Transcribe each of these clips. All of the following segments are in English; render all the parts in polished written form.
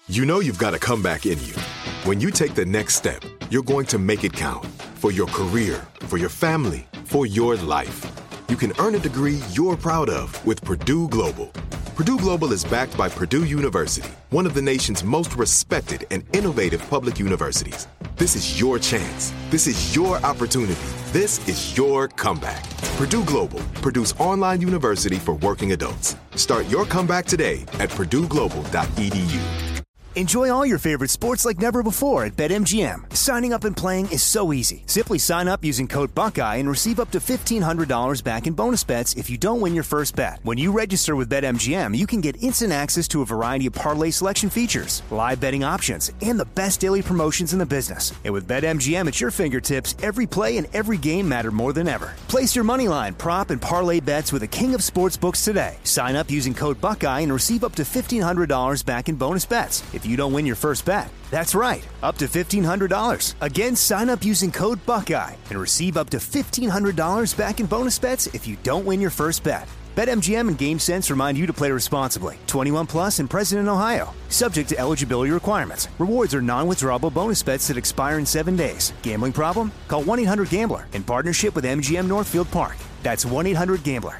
You know you've got a comeback in you. When you take the next step, you're going to make it count for your career, for your family, for your life. You can earn a degree you're proud of with Purdue Global. Purdue Global is backed by Purdue University, one of the nation's most respected and innovative public universities. This is your chance. This is your opportunity. This is your comeback. Purdue Global, Purdue's online university for working adults. Start your comeback today at purdueglobal.edu. Enjoy all your favorite sports like never before at BetMGM. Signing up and playing is so easy. Simply sign up using code Buckeye and receive up to $1,500 back in bonus bets if you don't win your first bet. When you register with BetMGM, you can get instant access to a variety of parlay selection features, live betting options, and the best daily promotions in the business. And with BetMGM at your fingertips, every play and every game matter more than ever. Place your moneyline, prop, and parlay bets with the king of sportsbooks today. Sign up using code Buckeye and receive up to $1,500 back in bonus bets if you don't win your first bet. That's right, up to $1,500. Again, sign up using code Buckeye and receive up to $1,500 back in bonus bets if you don't win your first bet. BetMGM and GameSense remind you to play responsibly. 21 plus and present in Ohio. Subject to eligibility requirements. Rewards are non-withdrawable bonus bets that expire in 7 days. Gambling problem? Call 1-800-GAMBLER in partnership with MGM Northfield Park. That's 1-800-GAMBLER.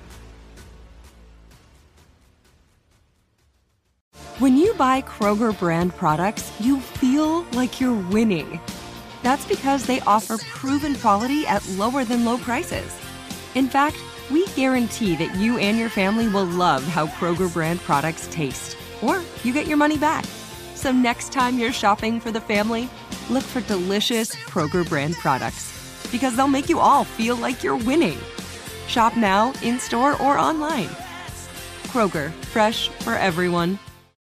When you buy Kroger brand products, you feel like you're winning. That's because they offer proven quality at lower than low prices. In fact, we guarantee that you and your family will love how Kroger brand products taste, or you get your money back. So next time you're shopping for the family, look for delicious Kroger brand products, because they'll make you all feel like you're winning. Shop now, in-store, or online. Kroger, fresh for everyone.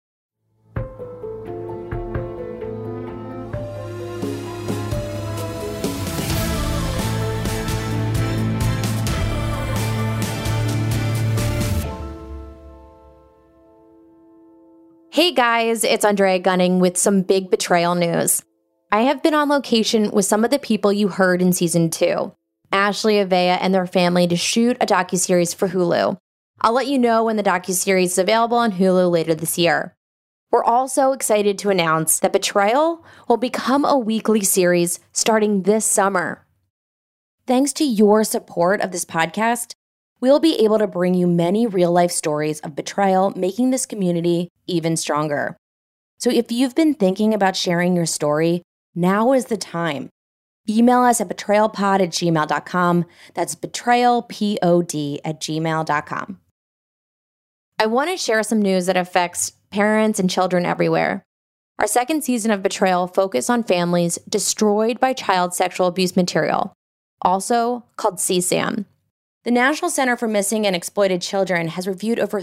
Hey guys, it's Andrea Gunning with some big betrayal news. I have been on location with some of the people you heard in season 2, Ashley, Avea, and their family to shoot a docuseries for Hulu. I'll let you know when the docuseries is available on Hulu later this year. We're also excited to announce that Betrayal will become a weekly series starting this summer. Thanks to your support of this podcast, we'll be able to bring you many real-life stories of betrayal, making this community even stronger. So if you've been thinking about sharing your story, now is the time. Email us at betrayalpod@gmail.com. That's betrayalpod@gmail.com. I want to share some news that affects parents and children everywhere. Our second season of Betrayal focused on families destroyed by child sexual abuse material, also called CSAM. The National Center for Missing and Exploited Children has reviewed over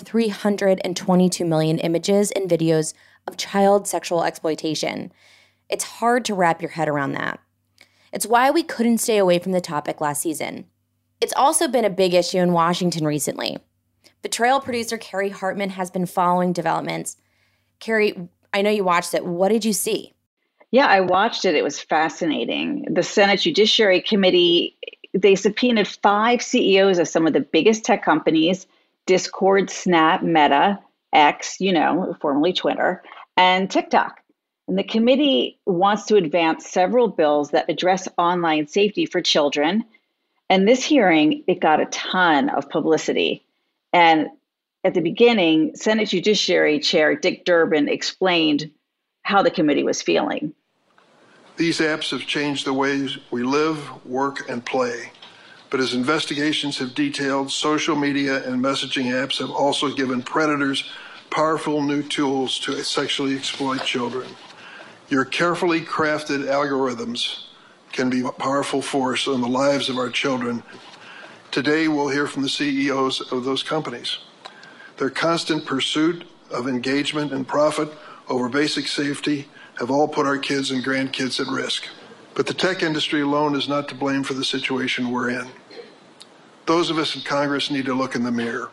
322 million images and videos of child sexual exploitation. It's hard to wrap your head around that. It's why we couldn't stay away from the topic last season. It's also been a big issue in Washington recently. Betrayal producer Carrie Hartman has been following developments. Carrie, I know you watched it. What did you see? Yeah, I watched it. It was fascinating. The Senate Judiciary Committee, they subpoenaed 5 CEOs of some of the biggest tech companies, Discord, Snap, Meta, X, formerly Twitter, and TikTok. And the committee wants to advance several bills that address online safety for children. And this hearing, it got a ton of publicity. And at the beginning, Senate Judiciary Chair Dick Durbin explained how the committee was feeling. These apps have changed the ways we live, work, and play. But as investigations have detailed, social media and messaging apps have also given predators powerful new tools to sexually exploit children. Your carefully crafted algorithms can be a powerful force on the lives of our children. Today, we'll hear from the CEOs of those companies. Their constant pursuit of engagement and profit over basic safety have all put our kids and grandkids at risk. But the tech industry alone is not to blame for the situation we're in. Those of us in Congress need to look in the mirror.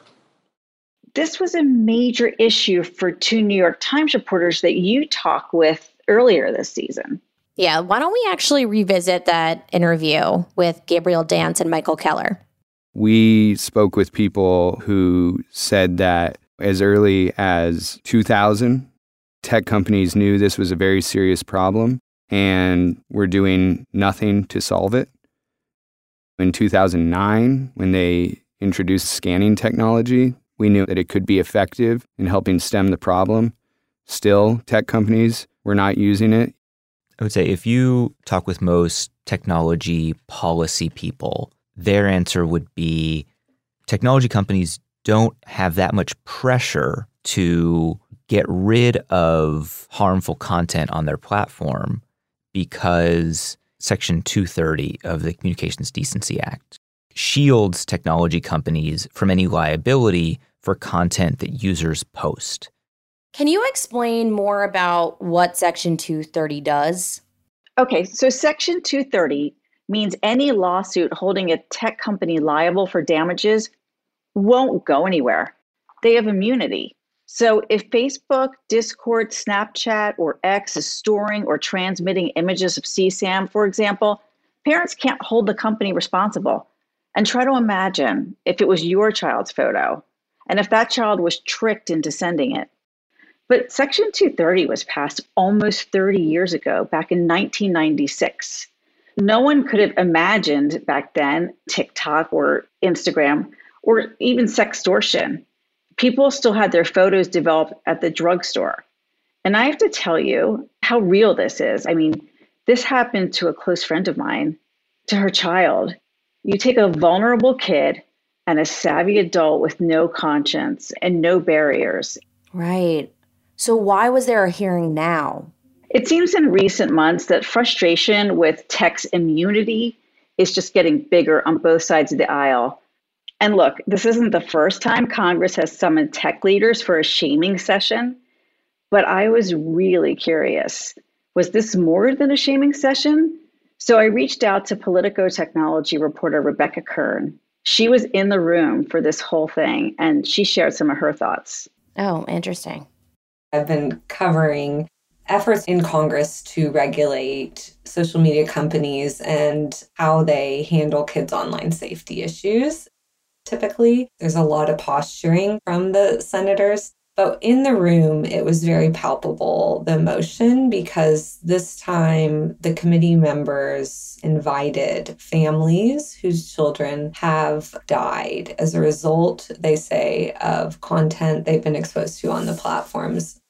This was a major issue for 2 New York Times reporters that you talked with earlier this season. Yeah, why don't we actually revisit that interview with Gabriel Dance and Michael Keller? We spoke with people who said that as early as 2000, Tech companies knew this was a very serious problem and were doing nothing to solve it. In 2009, when they introduced scanning technology, we knew that it could be effective in helping stem the problem. Still, tech companies were not using it. I would say if you talk with most technology policy people, their answer would be technology companies don't have that much pressure to get rid of harmful content on their platform because Section 230 of the Communications Decency Act shields technology companies from any liability for content that users post. Can you explain more about what Section 230 does? Okay, so Section 230 means any lawsuit holding a tech company liable for damages won't go anywhere. They have immunity. So if Facebook, Discord, Snapchat, or X is storing or transmitting images of CSAM, for example, parents can't hold the company responsible. And try to imagine if it was your child's photo and if that child was tricked into sending it. But Section 230 was passed almost 30 years ago, back in 1996. No one could have imagined back then TikTok or Instagram or even sextortion. People still had their photos developed at the drugstore. And I have to tell you how real this is. I mean, this happened to a close friend of mine, to her child. You take a vulnerable kid and a savvy adult with no conscience and no barriers. Right. So why was there a hearing now? It seems in recent months that frustration with tech's immunity is just getting bigger on both sides of the aisle. And look, this isn't the first time Congress has summoned tech leaders for a shaming session, but I was really curious. Was this more than a shaming session? So I reached out to Politico technology reporter Rebecca Kern. She was in the room for this whole thing, and she shared some of her thoughts. Oh, interesting. I've been covering efforts in Congress to regulate social media companies and how they handle kids' online safety issues. Typically, there's a lot of posturing from the senators, but in the room, it was very palpable, the emotion, because this time the committee members invited families whose children have died as a result, they say, of content they've been exposed to on the platforms.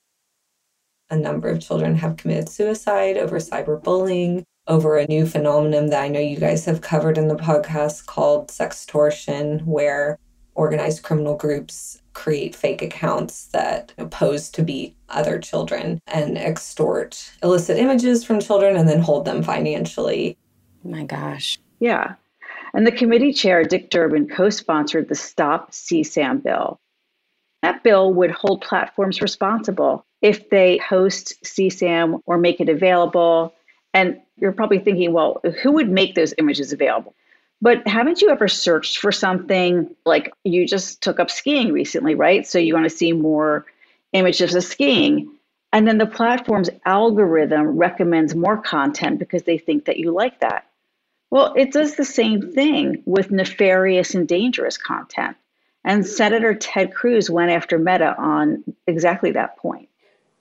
A number of children have committed suicide over cyberbullying, over a new phenomenon that I know you guys have covered in the podcast called sextortion, where organized criminal groups create fake accounts that pose to be other children and extort illicit images from children and then hold them financially. Oh my gosh. Yeah. And the committee chair, Dick Durbin, co-sponsored the Stop CSAM bill. That bill would hold platforms responsible if they host CSAM or make it available. And you're probably thinking, well, who would make those images available? But haven't you ever searched for something like you just took up skiing recently, right? So you want to see more images of skiing. And then the platform's algorithm recommends more content because they think that you like that. Well, it does the same thing with nefarious and dangerous content. And Senator Ted Cruz went after Meta on exactly that point.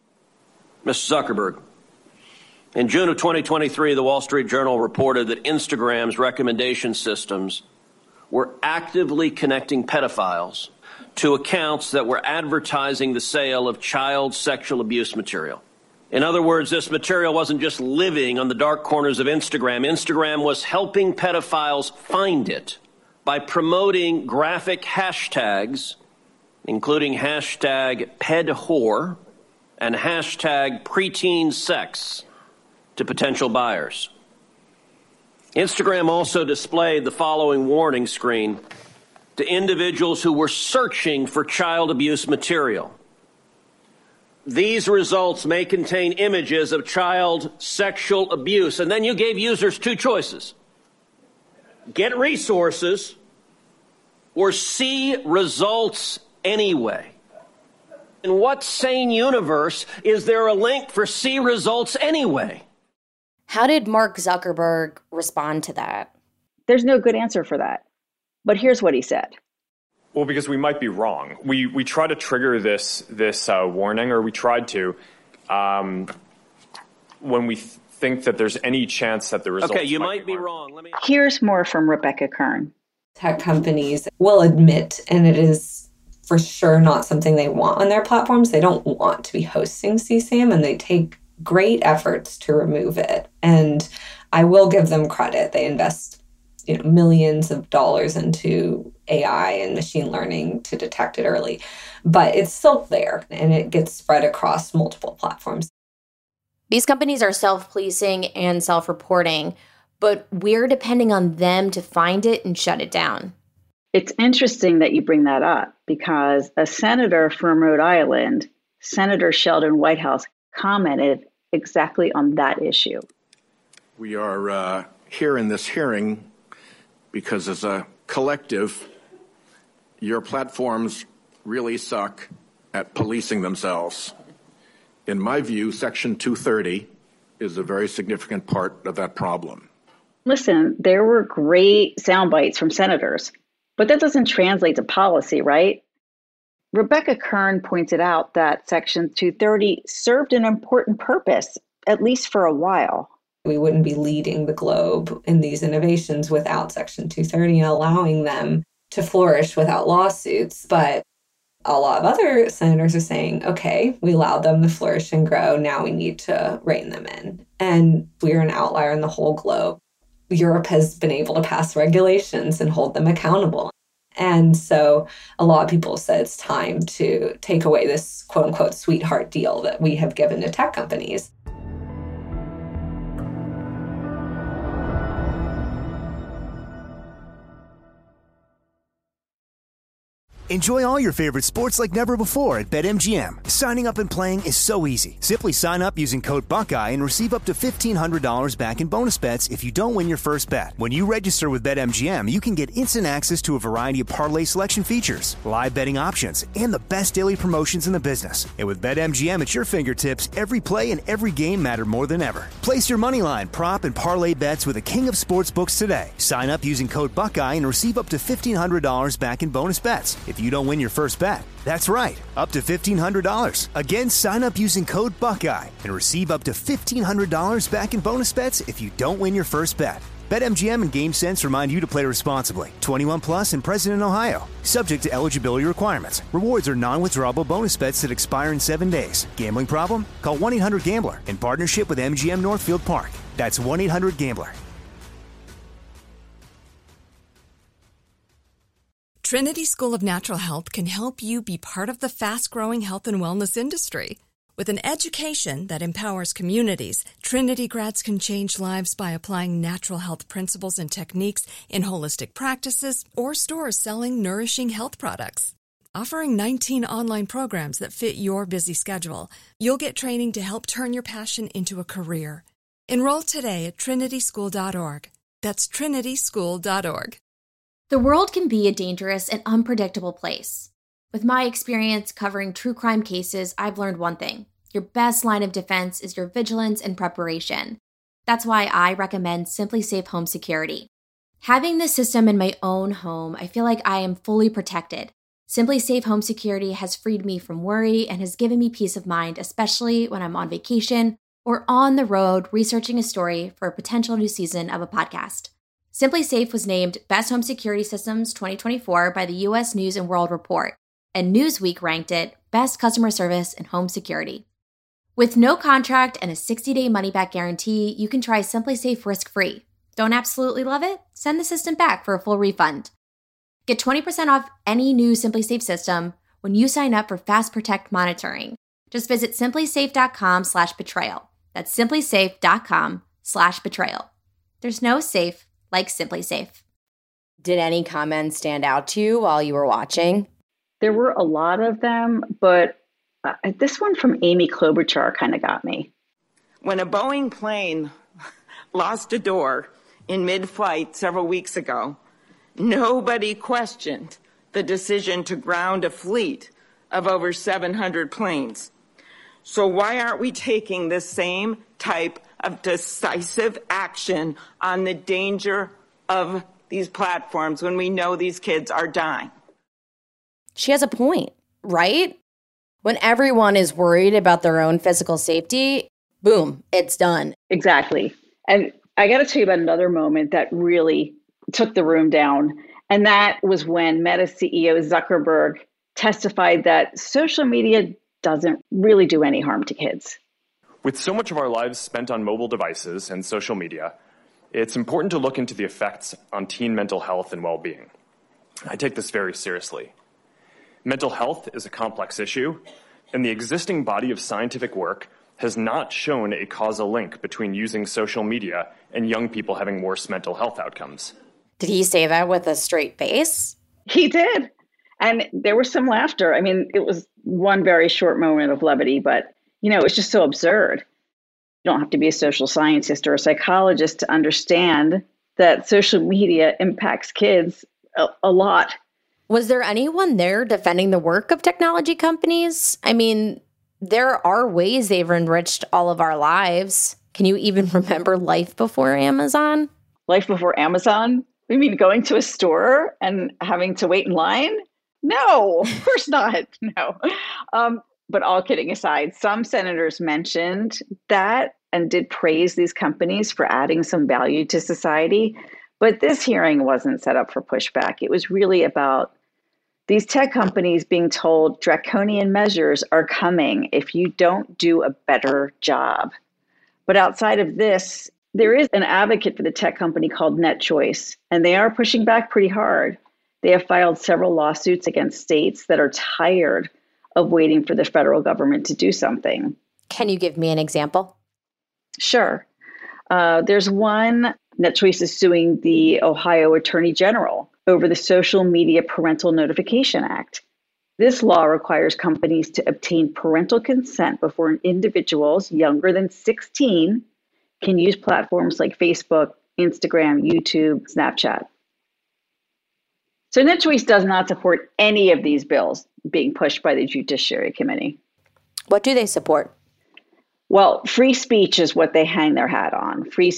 Mr. Zuckerberg, in June of 2023, the Wall Street Journal reported that Instagram's recommendation systems were actively connecting pedophiles to accounts that were advertising the sale of child sexual abuse material. In other words, this material wasn't just living on the dark corners of Instagram. Instagram was helping pedophiles find it by promoting graphic hashtags, including hashtag pedwhore and hashtag preteen sex, to potential buyers. Instagram also displayed the following warning screen to individuals who were searching for child abuse material. These results may contain images of child sexual abuse. And then you gave users two choices: get resources or see results anyway. In what sane universe is there a link for see results anyway? How did Mark Zuckerberg respond to that? There's no good answer for that. But here's what he said. Well, because we might be wrong. We tried to trigger this warning, or we tried to, when we think that there's any chance that the results Okay, you might be wrong. Here's more from Rebecca Kern. Tech companies will admit, and it is for sure not something they want on their platforms. They don't want to be hosting CSAM, and they take great efforts to remove it. And I will give them credit. They invest millions of dollars into AI and machine learning to detect it early. But it's still there, and it gets spread across multiple platforms. These companies are self-policing and self-reporting, but we're depending on them to find it and shut it down. It's interesting that you bring that up because a senator from Rhode Island, Senator Sheldon Whitehouse, commented exactly on that issue. We are here in this hearing because as a collective, your platforms really suck at policing themselves. In my view, Section 230 is a very significant part of that problem. Listen, there were great sound bites from senators, but that doesn't translate to policy, right? Rebecca Kern pointed out that Section 230 served an important purpose, at least for a while. We wouldn't be leading the globe in these innovations without Section 230 and allowing them to flourish without lawsuits. But a lot of other senators are saying, okay, we allowed them to flourish and grow. Now we need to rein them in. And we're an outlier in the whole globe. Europe has been able to pass regulations and hold them accountable. And so a lot of people said it's time to take away this quote unquote sweetheart deal that we have given to tech companies. Enjoy all your favorite sports like never before at BetMGM. Signing up and playing is so easy. Simply sign up using code Buckeye and receive up to $1,500 back in bonus bets if you don't win your first bet. When you register with BetMGM, you can get instant access to a variety of parlay selection features, live betting options, and the best daily promotions in the business. And with BetMGM at your fingertips, every play and every game matter more than ever. Place your moneyline, prop, and parlay bets with the king of sportsbooks today. Sign up using code Buckeye and receive up to $1,500 back in bonus bets if you don't win your first bet. That's right, up to $1,500. Again, sign up using code Buckeye and receive up to $1,500 back in bonus bets if you don't win your first bet. BetMGM and GameSense remind you to play responsibly. 21 plus and present in Ohio. Subject to eligibility requirements. Rewards are non-withdrawable bonus bets that expire in 7 days. Gambling problem? Call 1-800-GAMBLER in partnership with MGM Northfield Park. That's 1-800-GAMBLER. Trinity School of Natural Health can help you be part of the fast-growing health and wellness industry. With an education that empowers communities, Trinity grads can change lives by applying natural health principles and techniques in holistic practices or stores selling nourishing health products. Offering 19 online programs that fit your busy schedule, you'll get training to help turn your passion into a career. Enroll today at trinityschool.org. That's trinityschool.org. The world can be a dangerous and unpredictable place. With my experience covering true crime cases, I've learned one thing. Your best line of defense is your vigilance and preparation. That's why I recommend Simply Safe Home Security. Having this system in my own home, I feel like I am fully protected. Simply Safe Home Security has freed me from worry and has given me peace of mind, especially when I'm on vacation or on the road researching a story for a potential new season of a podcast. Simply Safe was named Best Home Security Systems 2024 by the U.S. News & World Report, and Newsweek ranked it Best Customer Service in Home Security. With no contract and a 60-day money-back guarantee, you can try Simply Safe risk-free. Don't absolutely love it? Send the system back for a full refund. Get 20% off any new Simply Safe system when you sign up for Fast Protect monitoring. Just visit simplysafe.com/betrayal. That's simplysafe.com/betrayal. There's no safe like Simply Safe. Did any comments stand out to you while you were watching? There were a lot of them, but this one from Amy Klobuchar kind of got me. When a Boeing plane lost a door in mid-flight several weeks ago, nobody questioned the decision to ground a fleet of over 700 planes. So why aren't we taking the same type of decisive action on the danger of these platforms when we know these kids are dying? She has a point, right? When everyone is worried about their own physical safety, boom, it's done. Exactly. And I got to tell you about another moment that really took the room down. And that was when Meta CEO Zuckerberg testified that social media doesn't really do any harm to kids. With so much of our lives spent on mobile devices and social media, it's important to look into the effects on teen mental health and well-being. I take this very seriously. Mental health is a complex issue, and the existing body of scientific work has not shown a causal link between using social media and young people having worse mental health outcomes. Did he say that with a straight face? He did. And there was some laughter. I mean, it was one very short moment of levity, but, it's just so absurd. You don't have to be a social scientist or a psychologist to understand that social media impacts kids a lot. Was there anyone there defending the work of technology companies? I mean, there are ways they've enriched all of our lives. Can you even remember life before Amazon? Life before Amazon? You mean going to a store and having to wait in line? No, of course not. No. But all kidding aside, some senators mentioned that and did praise these companies for adding some value to society. But this hearing wasn't set up for pushback. It was really about these tech companies being told draconian measures are coming if you don't do a better job. But outside of this, there is an advocate for the tech company called NetChoice, and they are pushing back pretty hard. They have filed several lawsuits against states that are tired of waiting for the federal government to do something. Can you give me an example? Sure. There's one. NetChoice is suing the Ohio Attorney General over the Social Media Parental Notification Act. This law requires companies to obtain parental consent before individuals younger than 16 can use platforms like Facebook, Instagram, YouTube, Snapchat. So NetChoice does not support any of these bills being pushed by the Judiciary Committee. What do they support? Well, free speech is what they hang their hat on. Free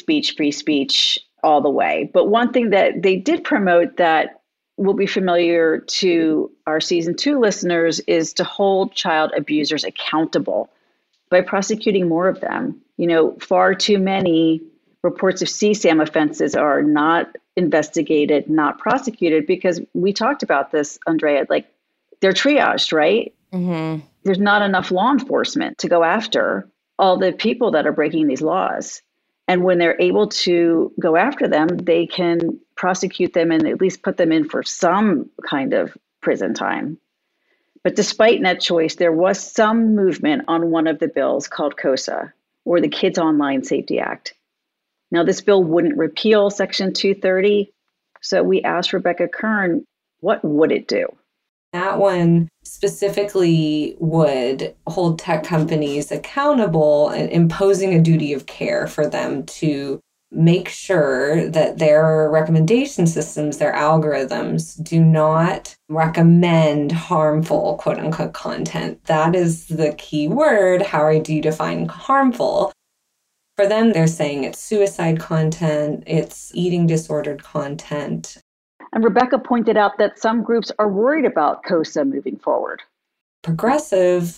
speech all the way. But one thing that they did promote that will be familiar to our season 2 listeners is to hold child abusers accountable by prosecuting more of them. Far too many reports of CSAM offenses are not investigated, not prosecuted, because we talked about this, Andrea, they're triaged, right? Mm-hmm. There's not enough law enforcement to go after all the people that are breaking these laws. And when they're able to go after them, they can prosecute them and at least put them in for some kind of prison time. But despite NetChoice, there was some movement on one of the bills called KOSA, or the Kids Online Safety Act. Now, this bill wouldn't repeal Section 230, so we asked Rebecca Kern, what would it do? That one specifically would hold tech companies accountable and imposing a duty of care for them to make sure that their recommendation systems, their algorithms, do not recommend harmful, quote unquote, content. That is the key word. How do you define harmful? For them, they're saying it's suicide content, it's eating disordered content. And Rebecca pointed out that some groups are worried about KOSA moving forward. Progressive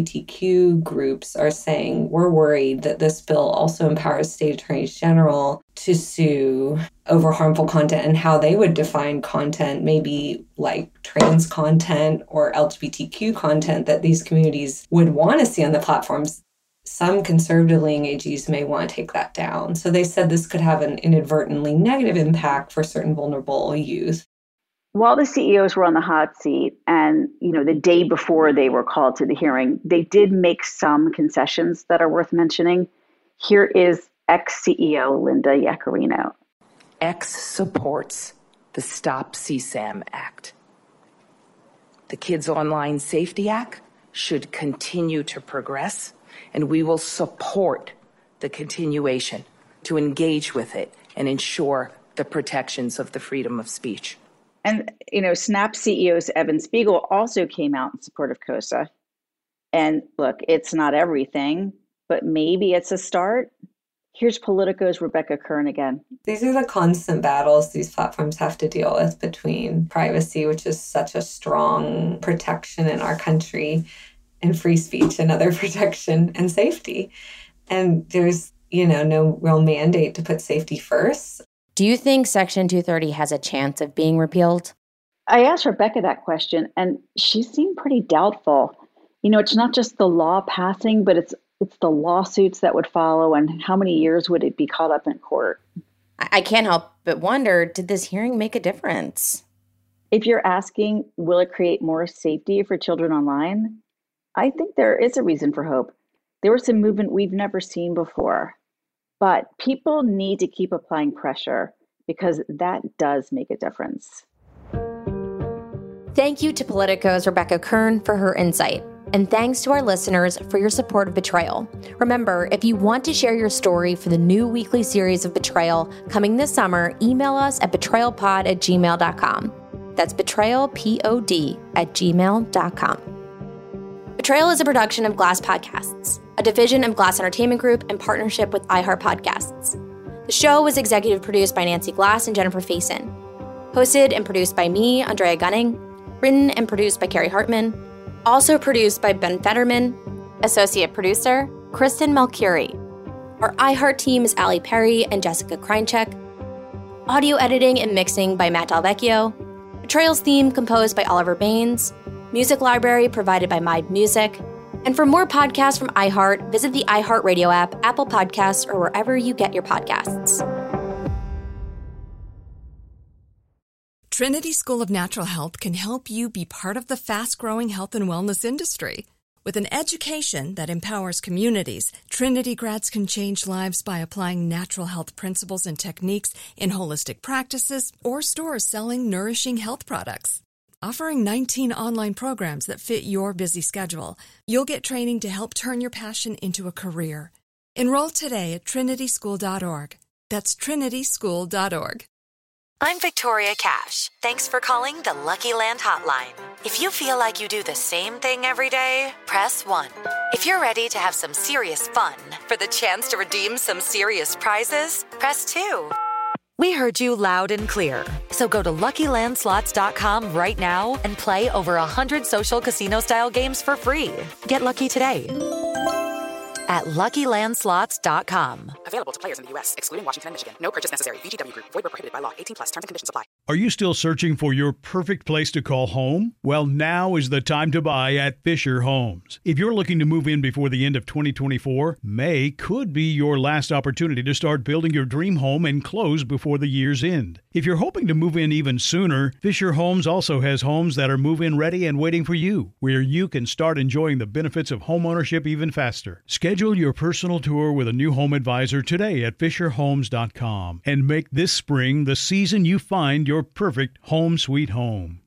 LGBTQ groups are saying we're worried that this bill also empowers state attorneys general to sue over harmful content and how they would define content, maybe like trans content or LGBTQ content that these communities would want to see on the platforms. Some conservatively engaged may want to take that down. So they said this could have an inadvertently negative impact for certain vulnerable youth. While the CEOs were on the hot seat and, the day before they were called to the hearing, they did make some concessions that are worth mentioning. Here is ex-CEO Linda Yaccarino. X supports the Stop CSAM Act. The Kids Online Safety Act should continue to progress, and we will support the continuation to engage with it and ensure the protections of the freedom of speech. And, Snap CEO Evan Spiegel also came out in support of KOSA. And look, it's not everything, but maybe it's a start. Here's Politico's Rebecca Kern again. These are the constant battles these platforms have to deal with between privacy, which is such a strong protection in our country, and free speech and other protection and safety. And there's, no real mandate to put safety first. Do you think Section 230 has a chance of being repealed? I asked Rebecca that question, and she seemed pretty doubtful. It's not just the law passing, but it's the lawsuits that would follow, and how many years would it be caught up in court? I can't help but wonder, did this hearing make a difference? If you're asking, will it create more safety for children online? I think there is a reason for hope. There was some movement we've never seen before. But people need to keep applying pressure because that does make a difference. Thank you to Politico's Rebecca Kern for her insight. And thanks to our listeners for your support of Betrayal. Remember, if you want to share your story for the new weekly series of Betrayal coming this summer, email us at betrayalpod@gmail.com. That's betrayalpod@gmail.com. Betrayal is a production of Glass Podcasts, a division of Glass Entertainment Group in partnership with iHeart Podcasts. The show was executive produced by Nancy Glass and Jennifer Faison. Hosted and produced by me, Andrea Gunning. Written and produced by Carrie Hartman. Also produced by Ben Fetterman. Associate producer, Kristen Melchiori. Our iHeart team is Allie Perry and Jessica Kreincheck. Audio editing and mixing by Matt Dalvecchio. Betrayal's theme composed by Oliver Baines. Music library provided by Mind Music. And for more podcasts from iHeart, visit the iHeart Radio app, Apple Podcasts, or wherever you get your podcasts. Trinity School of Natural Health can help you be part of the fast-growing health and wellness industry. With an education that empowers communities, Trinity grads can change lives by applying natural health principles and techniques in holistic practices or stores selling nourishing health products. Offering 19 online programs that fit your busy schedule, you'll get training to help turn your passion into a career. Enroll today at trinityschool.org. That's trinityschool.org. I'm Victoria Cash. Thanks for calling the Lucky Land Hotline. If you feel like you do the same thing every day, press 1. If you're ready to have some serious fun for the chance to redeem some serious prizes, press 2. We heard you loud and clear. So go to LuckyLandSlots.com right now and play over 100 social casino-style games for free. Get lucky today at LuckyLandSlots.com. Available to players in the U.S., excluding Washington and Michigan. No purchase necessary. VGW Group. Void where prohibited by law. 18+. Terms and conditions apply. Are you still searching for your perfect place to call home? Well, now is the time to buy at Fisher Homes. If you're looking to move in before the end of 2024, May could be your last opportunity to start building your dream home and close before the year's end. If you're hoping to move in even sooner, Fisher Homes also has homes that are move-in ready and waiting for you, where you can start enjoying the benefits of homeownership even faster. Schedule your personal tour with a new home advisor today at FisherHomes.com and make this spring the season you find your perfect home sweet home.